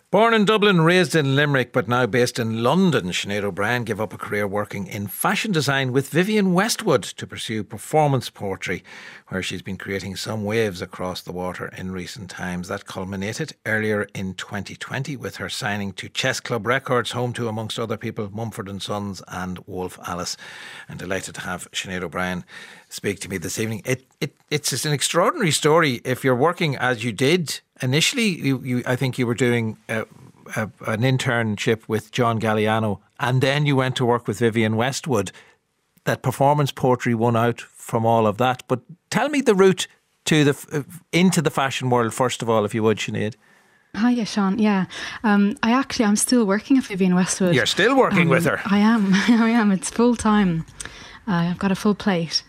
Born in Dublin, raised in Limerick, but now based in London, Sinead O'Brien gave up a career working in fashion design with Vivienne Westwood to pursue performance poetry, where she's been creating some waves across the water in recent times. That culminated earlier in 2020 with her signing to Chess Club Records, home to, amongst other people, Mumford & Sons and Wolf Alice. I'm delighted to have Sinead O'Brien speak to me this evening. It's just an extraordinary story. If you're working as you did initially, I think you were doing an internship with John Galliano, and then you went to work with Vivienne Westwood. That performance poetry won out from all of that. But tell me the route to into the fashion world first of all, if you would, Sinead. Hi, Sean. Yeah, I'm still working at Vivienne Westwood. You're still working with her? I am. I am. It's full time. I've got a full plate.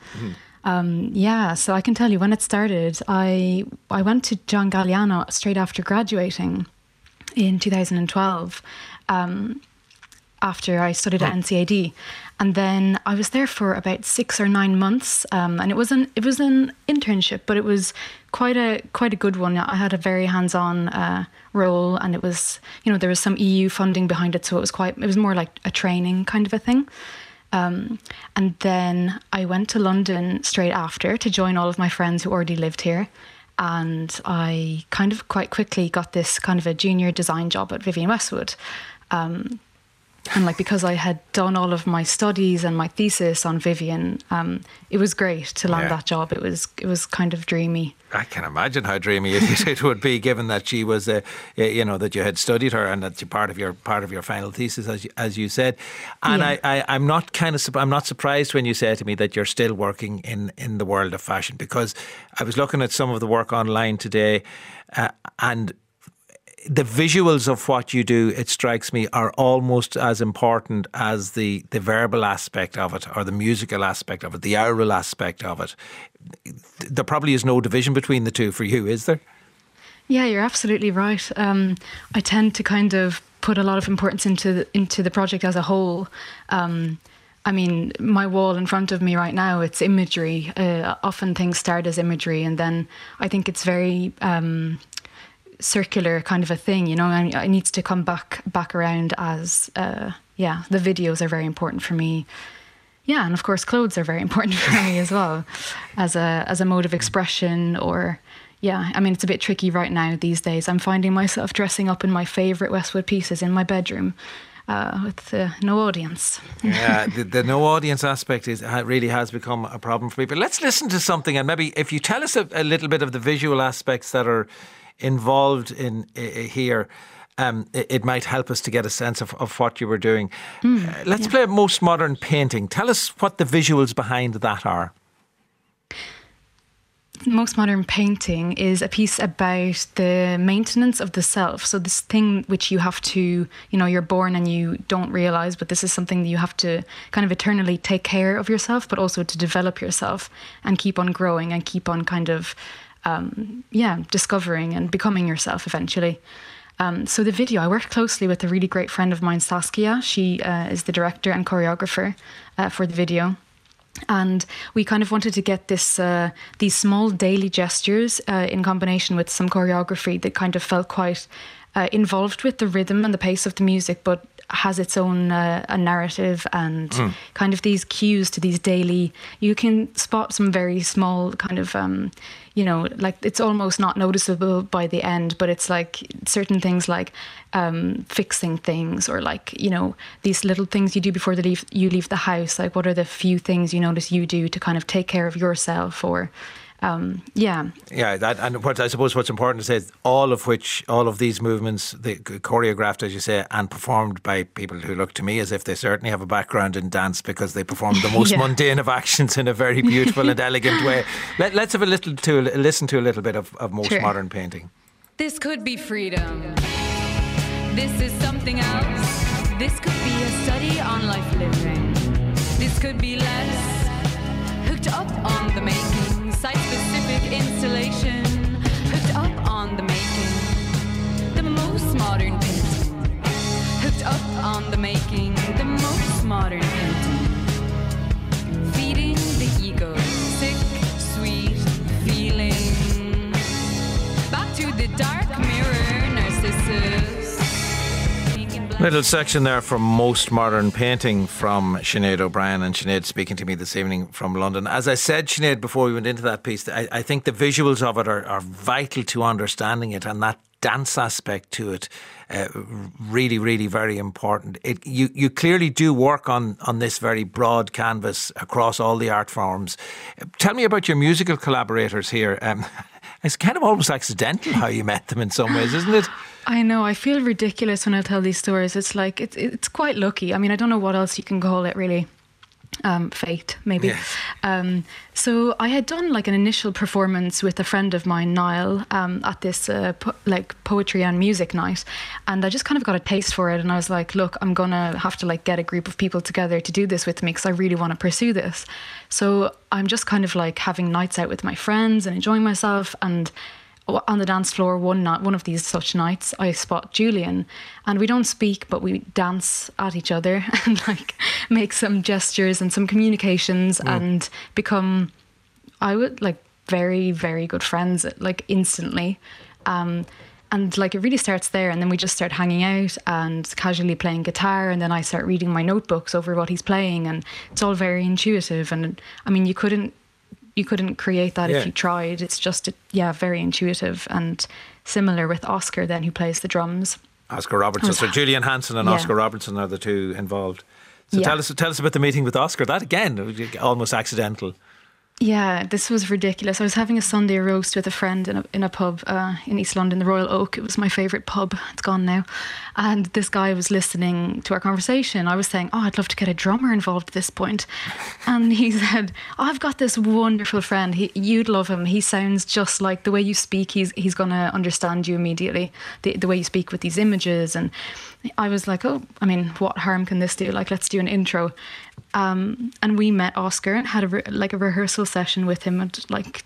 So I can tell you when it started, I went to John Galliano straight after graduating in 2012, after I studied at NCAD. And then I was there for about 6 or 9 months, and it was an internship, but it was quite a good one. I had a very hands-on role, and it was, there was some EU funding behind it, so it was more like a training kind of a thing. And then I went to London straight after to join all of my friends who already lived here. And I kind of quite quickly got this kind of a junior design job at Vivienne Westwood. And because I had done all of my studies and my thesis on Vivienne, it was great to land that job. It was kind of dreamy. I can imagine how dreamy it would be, given that she was, that you had studied her and that you're part of your final thesis, as you said. And I'm not surprised when you say to me that you're still working in the world of fashion, because I was looking at some of the work online today, and the visuals of what you do, it strikes me, are almost as important as the verbal aspect of it, or the musical aspect of it, the aural aspect of it. There probably is no division between the two for you, is there? Yeah, you're absolutely right. I tend to kind of put a lot of importance into the project as a whole. My wall in front of me right now, it's imagery. Often things start as imagery, and then I think it's very circular kind of a thing, it needs to come back around as the videos are very important for me. Yeah, and of course clothes are very important for me as well, as a mode of expression. Or it's a bit tricky right now these days. I'm finding myself dressing up in my favourite Westwood pieces in my bedroom with no audience. Yeah, the no audience aspect really has become a problem for me. But let's listen to something, and maybe if you tell us a little bit of the visual aspects that are involved in here, it might help us to get a sense of what you were doing. Let's play Most Modern Painting. Tell us what the visuals behind that are. Most Modern Painting is a piece about the maintenance of the self. So this thing which you have to, you're born and you don't realise, but this is something that you have to kind of eternally take care of yourself, but also to develop yourself and keep on growing and keep on kind of discovering and becoming yourself eventually. So the video, I worked closely with a really great friend of mine, Saskia. She is the director and choreographer for the video. And we kind of wanted to get these small daily gestures in combination with some choreography that kind of felt quite involved with the rhythm and the pace of the music, but has its own a narrative and kind of these cues to these daily. You can spot some very small kind of, it's almost not noticeable by the end, but it's like certain things like fixing things, or these little things you do before you leave the house. Like, what are the few things you notice you do to kind of take care of yourself, or I suppose what's important to say is all of these movements, choreographed, as you say, and performed by people who look to me as if they certainly have a background in dance, because they perform the most mundane of actions in a very beautiful and elegant way. Let's have listen to a little bit of Most Modern Painting. This could be freedom. This is something else. This could be a study on life living. This could be less hooked up on the making. Site-specific installation, hooked up on the making, the most modern painting, hooked up on the making, the most modern painting, feeding the ego, sick, sweet feeling, back to the dark mirror, Narcissus. Little section there from Most Modern Painting from Sinead O'Brien, and Sinead speaking to me this evening from London. As I said, Sinead, before we went into that piece, I think the visuals of it are vital to understanding it, and that dance aspect to it, really, really very important. You clearly do work on this very broad canvas across all the art forms. Tell me about your musical collaborators here. It's kind of almost accidental how you met them in some ways, isn't it? I know. I feel ridiculous when I tell these stories. It's like, it's quite lucky. I mean, I don't know what else you can call it, really. Fate, maybe. Yes. So I had done like an initial performance with a friend of mine, Niall, at this poetry and music night, and I just kind of got a taste for it, and I was like, look, I'm gonna have to like get a group of people together to do this with me because I really want to pursue this. So I'm just kind of like having nights out with my friends and enjoying myself, and on the dance floor one of these such nights, I spot Julian, and we don't speak, but we dance at each other and like make some gestures and some communications and become, I would like, very, very good friends like instantly. And like it really starts there, and then we just start hanging out and casually playing guitar, and then I start reading my notebooks over what he's playing, and it's all very intuitive. And I mean, you couldn't create that if you tried. It's just, very intuitive, and similar with Oscar then, who plays the drums. Oscar Robertson. So Julian Hanson and Oscar Robertson are the two involved. So tell us about the meeting with Oscar. That again, almost accidental. Yeah, this was ridiculous. I was having a Sunday roast with a friend in a pub in East London, the Royal Oak. It was my favourite pub. It's gone now. And this guy was listening to our conversation. I was saying, I'd love to get a drummer involved at this point. And he said, I've got this wonderful friend. You'd love him. He sounds just like the way you speak. He's going to understand you immediately. The way you speak with these images. And I was like, what harm can this do? Like, let's do an intro. And we met Oscar and had a rehearsal session with him, and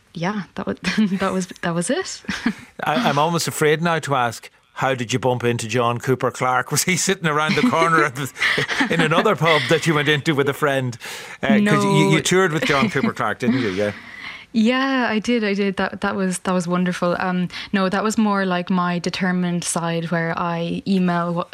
that was it. I'm almost afraid now to ask, how did you bump into John Cooper Clarke? Was he sitting around the corner in another pub that you went into with a friend? Because you toured with John Cooper Clarke, didn't you? Yeah. Yeah, I did. That was wonderful. No, that was more like my determined side, where I email.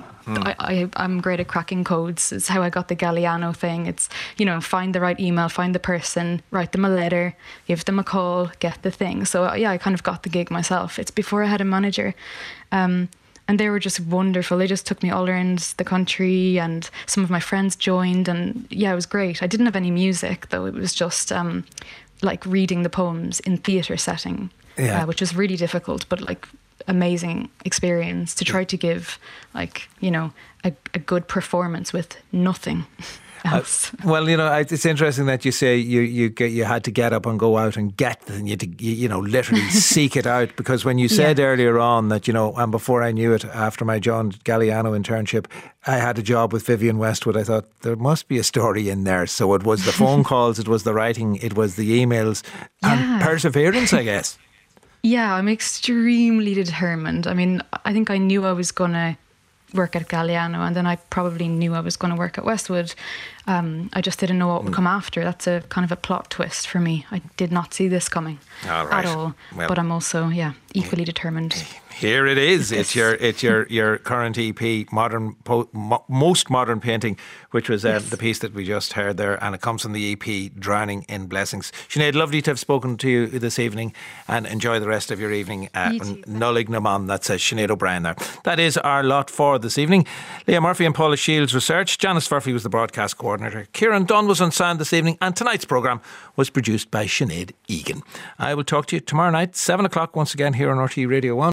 I'm great at cracking codes. It's how I got the Galliano thing. It's find the right email, find the person, write them a letter, give them a call, get the thing. So I kind of got the gig myself. It's before I had a manager. And they were just wonderful. They just took me all around the country, and some of my friends joined, and it was great. I didn't have any music though. It was just like reading the poems in theatre setting, which was really difficult, but like amazing experience to try to give like, a good performance with nothing else. It's interesting that you say you had to get up and go out and get the thing. You literally seek it out, because when you said earlier on that, and before I knew it, after my John Galliano internship, I had a job with Vivienne Westwood. I thought there must be a story in there. So it was the phone calls, it was the writing, it was the emails, and perseverance, I guess. Yeah, I'm extremely determined. I mean, I think I knew I was going to work at Galliano, and then I probably knew I was going to work at Westwood. I just didn't know what would come after. That's a kind of a plot twist for me. I did not see this coming at all. Well, but I'm also equally determined. Here it is. It's your current EP, Most Modern Painting, which was the piece that we just heard there, and it comes from the EP Drowning in Blessings. Sinead, lovely to have spoken to you this evening, and enjoy the rest of your evening. Nullig Naman, that says Sinead O'Brien there. That is our lot for this evening. Leah Murphy and Paula Shields researched. Janice Furphy was the broadcast coordinator. Kieran Dunn was on sound this evening, and tonight's programme was produced by Sinead Egan. I will talk to you tomorrow night, 7 o'clock, once again here on RTÉ Radio 1.